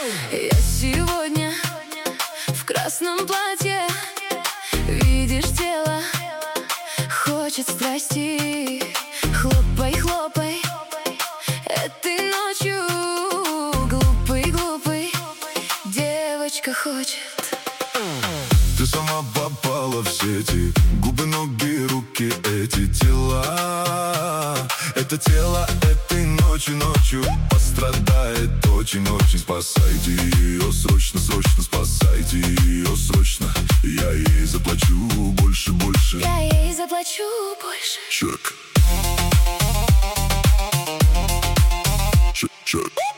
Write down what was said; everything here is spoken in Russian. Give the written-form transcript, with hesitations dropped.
Я сегодня в красном платье, видишь тело, хочет страсти. Хлопай, хлопай этой ночью, глупый, глупый, девочка хочет. Ты сама попала в сети, губы, ноги, руки, эти тела. Это тело этой ночью пострадает очень-очень. Спасайте ее срочно, срочно, спасайте ее срочно. Я ей заплачу больше. Я ей заплачу больше. Чек. Чек.